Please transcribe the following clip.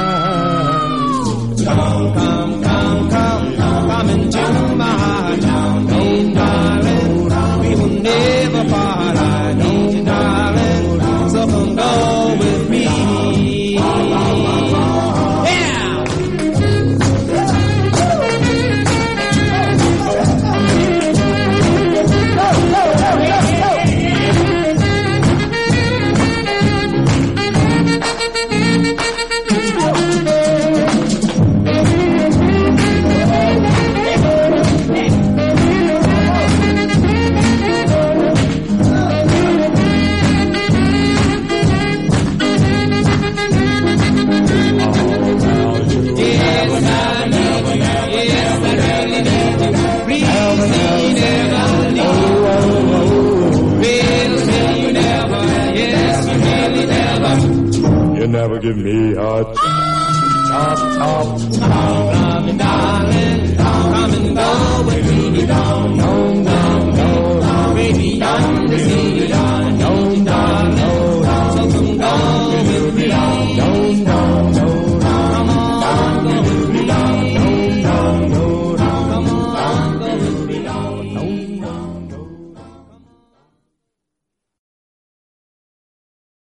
Come into my heart. Oh, darling, we will never part. I need you, darling, so come go with me. You never give me a chop. Come and darling, come and go with me.